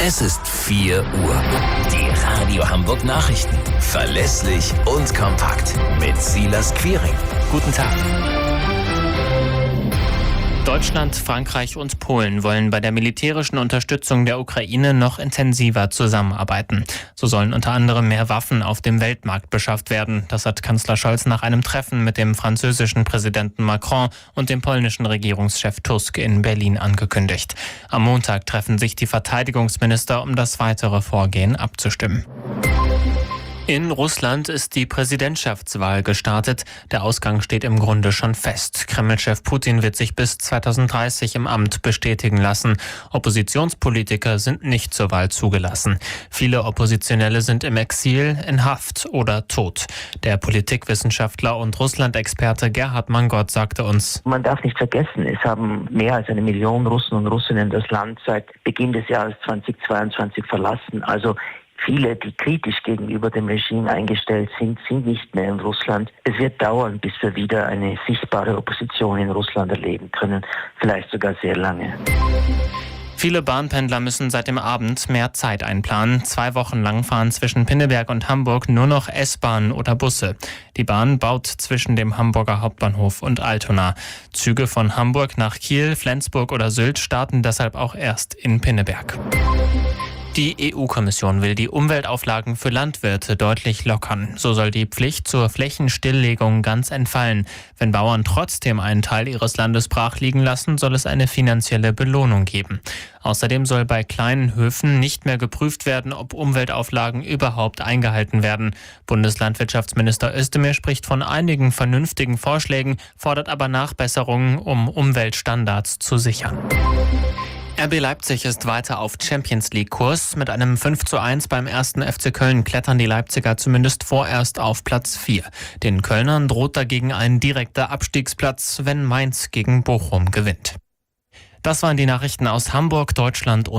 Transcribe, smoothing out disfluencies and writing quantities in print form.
Es ist 4 Uhr. Die Radio Hamburg Nachrichten. Verlässlich und kompakt. Mit Silas Quiring. Guten Tag. Deutschland, Frankreich und Polen wollen bei der militärischen Unterstützung der Ukraine noch intensiver zusammenarbeiten. So sollen unter anderem mehr Waffen auf dem Weltmarkt beschafft werden. Das hat Kanzler Scholz nach einem Treffen mit dem französischen Präsidenten Macron und dem polnischen Regierungschef Tusk in Berlin angekündigt. Am Montag treffen sich die Verteidigungsminister, um das weitere Vorgehen abzustimmen. In Russland ist die Präsidentschaftswahl gestartet. Der Ausgang steht im Grunde schon fest. Kreml-Chef Putin wird sich bis 2030 im Amt bestätigen lassen. Oppositionspolitiker sind nicht zur Wahl zugelassen. Viele Oppositionelle sind im Exil, in Haft oder tot. Der Politikwissenschaftler und Russland-Experte Gerhard Mangott sagte uns: Man darf nicht vergessen, es haben mehr als 1 Million Russen und Russinnen das Land seit Beginn des Jahres 2022 verlassen. Also viele, die kritisch gegenüber dem Regime eingestellt sind, sind nicht mehr in Russland. Es wird dauern, bis wir wieder eine sichtbare Opposition in Russland erleben können, vielleicht sogar sehr lange. Viele Bahnpendler müssen seit dem Abend mehr Zeit einplanen. 2 Wochen lang fahren zwischen Pinneberg und Hamburg nur noch S-Bahnen oder Busse. Die Bahn baut zwischen dem Hamburger Hauptbahnhof und Altona. Züge von Hamburg nach Kiel, Flensburg oder Sylt starten deshalb auch erst in Pinneberg. Die EU-Kommission will die Umweltauflagen für Landwirte deutlich lockern. So soll die Pflicht zur Flächenstilllegung ganz entfallen. Wenn Bauern trotzdem einen Teil ihres Landes brach liegen lassen, soll es eine finanzielle Belohnung geben. Außerdem soll bei kleinen Höfen nicht mehr geprüft werden, ob Umweltauflagen überhaupt eingehalten werden. Bundeslandwirtschaftsminister Özdemir spricht von einigen vernünftigen Vorschlägen, fordert aber Nachbesserungen, um Umweltstandards zu sichern. RB Leipzig ist weiter auf Champions-League-Kurs. Mit einem 5:1 beim 1. FC Köln klettern die Leipziger zumindest vorerst auf Platz 4. Den Kölnern droht dagegen ein direkter Abstiegsplatz, wenn Mainz gegen Bochum gewinnt. Das waren die Nachrichten aus Hamburg, Deutschland und